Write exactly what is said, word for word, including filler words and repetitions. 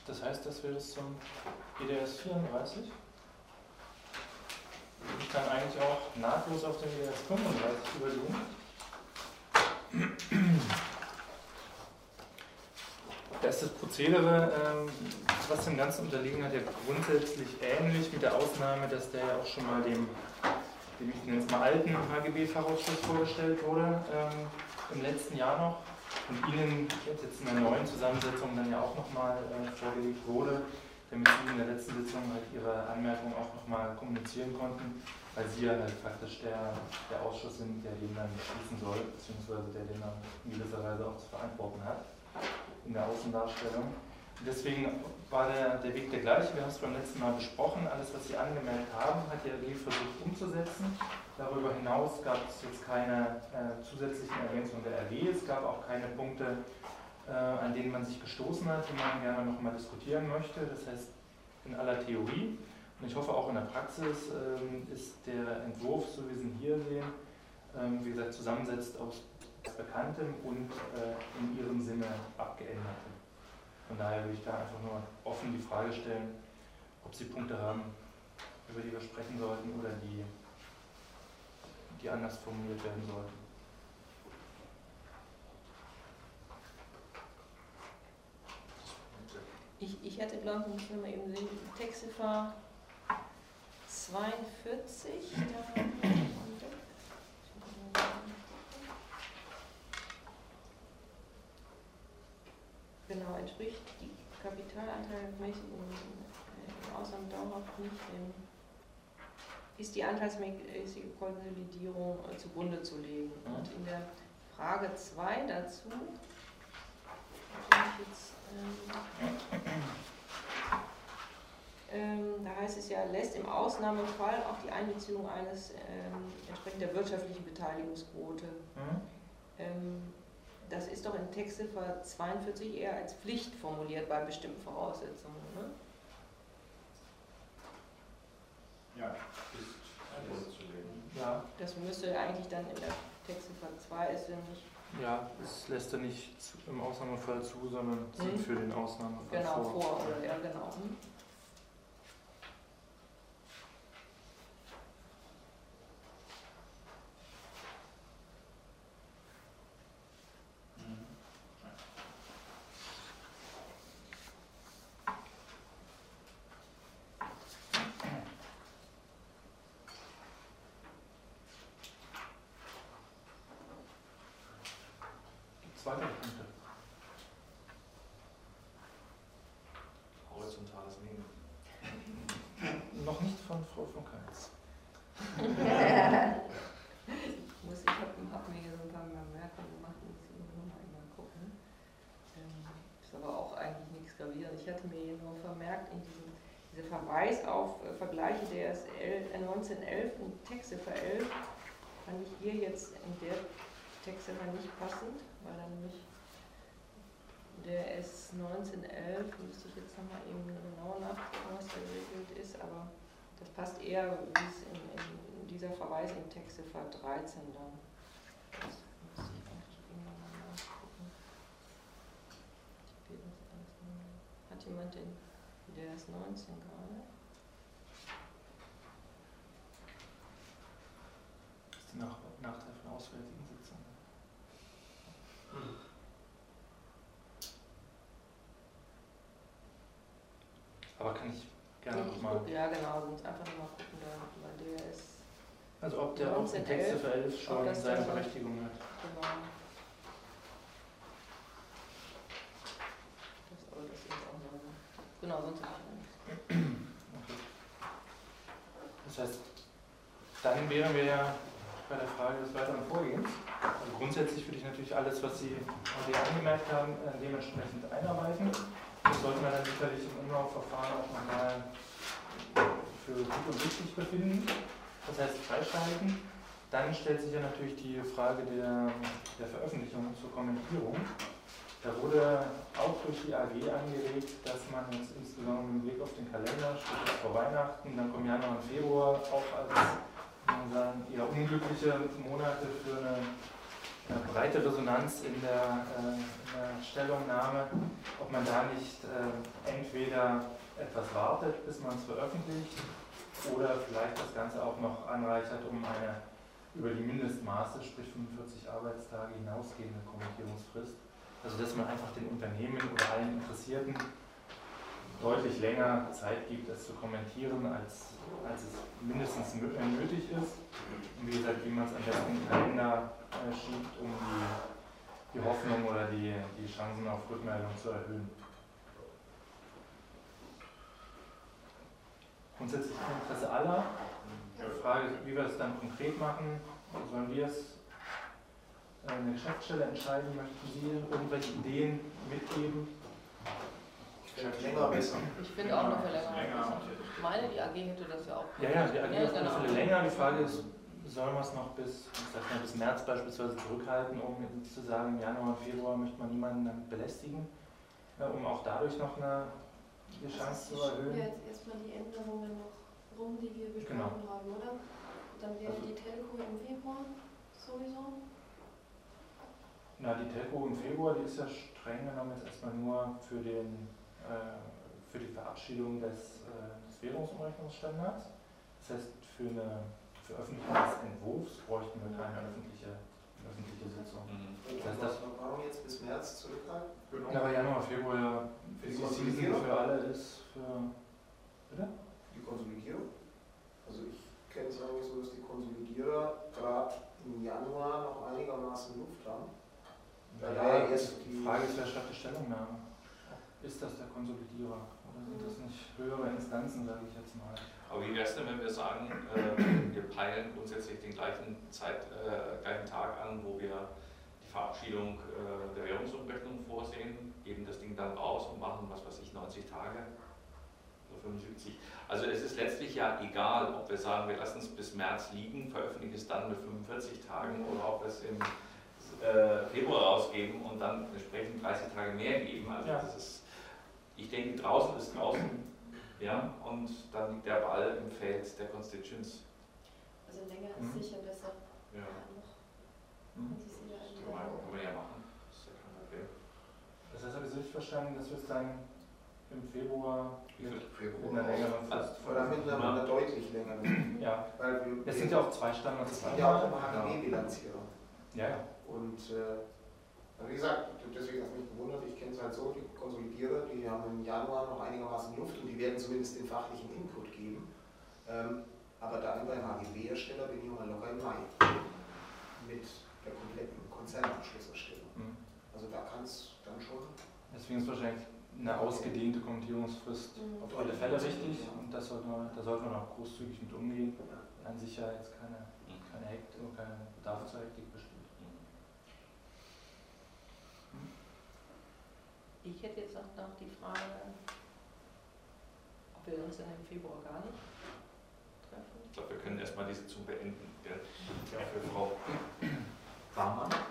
Das heißt, dass wir das zum E D S vierunddreißig. Ich kann eigentlich auch nahtlos auf den E D S fünfunddreißig übergehen. Da ist das Prozedere, ähm, was dem Ganzen unterliegen hat, ja grundsätzlich ähnlich, mit der Ausnahme, dass der ja auch schon mal dem, dem ich nenne es mal alten H G B-Fachausschuss vorgestellt wurde, ähm, im letzten Jahr noch, und Ihnen jetzt in der neuen Zusammensetzung dann ja auch nochmal äh, vorgelegt wurde, damit Sie in der letzten Sitzung halt Ihre Anmerkungen auch nochmal kommunizieren konnten, weil Sie ja halt faktisch der, der Ausschuss sind, der den dann beschließen soll, beziehungsweise der den dann in gewisser Weise auch zu verantworten hat in der Außendarstellung. Deswegen war der, der Weg der gleiche. Wir haben es beim letzten Mal besprochen. Alles, was Sie angemeldet haben, hat die A G versucht umzusetzen. Darüber hinaus gab es jetzt keine äh, zusätzlichen Ergänzungen der R W. Es gab auch keine Punkte, äh, an denen man sich gestoßen hat, die man gerne noch mal diskutieren möchte. Das heißt, in aller Theorie und ich hoffe auch in der Praxis ähm, ist der Entwurf, so wie Sie ihn hier sehen, ähm, wie gesagt, zusammensetzt aus Bekanntem und äh, in Ihrem Sinne abgeändertem. Von daher würde ich da einfach nur offen die Frage stellen, ob Sie Punkte haben, über die wir sprechen sollten oder die, die anders formuliert werden sollten. Ich, ich hätte, glaube ich, muss mal eben sehen, Textziffer zweiundvierzig. Da genau, entspricht die Kapitalanteil im Ausland dauerhaft nicht dem, ist die anteilsmäßige Konsolidierung äh, zugrunde zu legen. Mhm. Und in der Frage zwei dazu, ich jetzt, ähm, ähm, da heißt es ja, lässt im Ausnahmefall auch die Einbeziehung eines ähm, entsprechend der wirtschaftlichen Beteiligungsquote. Mhm. Ähm, Das ist doch in Textziffer zweiundvierzig eher als Pflicht formuliert bei bestimmten Voraussetzungen, ne? Ja, ist vorzulegen. Ja. Das müsste eigentlich dann in der Textziffer zwei ist ja nicht. Ja, es lässt er nicht im Ausnahmefall zu, sondern sieht hm? für den Ausnahmefall genau, vor. vor. Oder, ja, genau. Hm? Zweite Punkte. Horizontales Minimum. Noch nicht von Frau von Keitz. ich muss, ich habe hab mir hier so ein paar Bemerkungen gemacht, muss ich nochmal mal gucken. Ähm, ist aber auch eigentlich nichts gravierendes. Ich hatte mir hier nur vermerkt, in diesem dieser Verweis auf äh, Vergleiche der neunzehnhundertelf und Textziffer elf fand ich hier jetzt in der Textziffer nicht passend, weil dann nämlich der S neunzehnhundertelf, müsste ich jetzt nochmal eben genau nachgucken, was da geregelt ist, aber das passt eher, wie es in, in dieser Verweis in Textziffer dreizehn dann. Das müsste ich eigentlich irgendwann mal nachgucken. Hat jemand den, der ist neunzehn gerade? Das ist der Nach Nachteil von auswärtigen Sitzungen. Hm. Aber kann ich gerne nochmal. Ja, genau, sonst einfach nochmal gucken, da, weil der ist. Also, ob der auch in Textziffer elf schon seine Berechtigung hat. Genau. Das, aber das ist auch noch. Genau, sonst auch nicht. Okay. Das heißt, dann wären wir ja bei der Frage des weiteren Vorgehens. Also grundsätzlich würde ich natürlich alles, was Sie heute angemerkt haben, dementsprechend einarbeiten. Das sollten wir dann sicherlich im Umlaufverfahren auch nochmal für gut und wichtig befinden. Das heißt freischalten. Dann stellt sich ja natürlich die Frage der, der Veröffentlichung zur Kommentierung. Da wurde auch durch die A G angeregt, dass man jetzt insbesondere mit Blick auf den Kalender, steht vor Weihnachten, dann kommen Januar und Februar auch als man sagen, eher unglückliche Monate für eine, eine breite Resonanz in der, äh, in der Stellungnahme, ob man da nicht äh, eng entweder etwas wartet, bis man es veröffentlicht, oder vielleicht das Ganze auch noch anreichert um eine über die Mindestmaße, sprich fünfundvierzig Arbeitstage hinausgehende Kommentierungsfrist. Also dass man einfach den Unternehmen oder allen Interessierten deutlich länger Zeit gibt, es zu kommentieren, als, als es mindestens nötig ist. Und wie gesagt, wie man es am besten in den Kalender äh, schiebt, um die, die Hoffnung oder die, die Chancen auf Rückmeldung zu erhöhen. Grundsätzlich im Interesse aller. Die Frage ist, wie wir es dann konkret machen. Sollen wir es äh, in der Geschäftsstelle entscheiden? Möchten Sie irgendwelche Ideen mitgeben? Länger besser. Ich finde auch noch länger. länger. Ich meine, die A G hätte das ja auch. Ja, ja, die A G Ja, ist auf alle genau. Fälle länger. Die Frage ist, sollen wir es noch bis, ich sag mal, bis März beispielsweise zurückhalten, um jetzt zu sagen, im Januar, Februar möchte man niemanden damit belästigen, äh, um auch dadurch noch eine die Chance zu erhöhen? Ja, jetzt erstmal die Änderungen noch rum, die wir besprochen Genau. haben, oder? Dann wäre Also- die Telco im Februar sowieso. Na, die Telco im Februar, die ist ja streng genommen jetzt erstmal nur für, den, äh, für die Verabschiedung des, äh, des Währungsumrechnungsstandards. Das heißt, für eine Veröffentlichung des Entwurfs bräuchten wir keine öffentliche, öffentliche Sitzung. Und Das heißt, was, das- warum jetzt bis März zurückhalten? Ja, aber Januar, Februar ja Für die die Season Konsolidierung? für alle ist für. Bitte? Die Konsolidierung? Also ich kenne es eigentlich so, dass die Konsolidierer gerade im Januar noch einigermaßen Luft haben. Da Ja, ja erst die die- Frage ist, wer schreibt die Stellungnahme? Ist das der Konsolidierer? Oder sind das nicht höhere Instanzen, sage ich jetzt mal? Aber wie wäre es denn, wenn wir sagen, äh, wir peilen grundsätzlich den gleichen, Zeit, äh, gleichen Tag an, wo wir die Verabschiedung äh, der Währungsumrechnung vorsehen, geben das Ding dann raus und machen, was weiß ich, neunzig Tage oder fünfundsiebzig. Also es ist letztlich ja egal, ob wir sagen, wir lassen es bis März liegen, veröffentlichen es dann mit fünfundvierzig Tagen oder ob wir es im äh, Februar rausgeben und dann entsprechend dreißig Tage mehr geben. Also Ja. das ist, ich denke, draußen ist draußen. Ja, und dann liegt der Ball im Feld der Constituents. Also länger ist Mhm. sicher besser. Ja, noch. Mhm. Und sie das sind kann ja man, kann man ja machen. Das ist ja kein Problem. Das heißt, habe ich so richtig verstanden, dass wir es dann im Februar Wie viel? mit Februar. einer längeren Frist Oder mit einer, mit einer deutlich längeren. Ja, Weil wir, es sind ja auch zwei Standards. es geht ja auch um H G B-Bilanzierung. Ja, ja. Und äh, wie gesagt, deswegen hat es mich gewundert, ich kenne es halt so, die Konsolidierer, die haben im Januar noch einigermaßen Luft und die werden zumindest den fachlichen Input geben. Ähm, aber dann beim H G B-Hersteller bin ich mal locker im Mai mit der kompletten Konzernabschlusserstellung. Mhm. Also da kann es dann schon. Deswegen ist wahrscheinlich eine ausgedehnte Kommentierungsfrist Mhm. auf alle Fälle wichtig und das sollte man, da sollte man auch großzügig mit umgehen. An sich ja jetzt keine, keine Hektik und kein Bedarf zur Hektik besteht. Ich hätte jetzt noch noch die Frage, ob wir uns dann im Februar gar nicht treffen. Ich glaube, wir können erstmal die Sitzung beenden. Ja, für Frau Rahmann.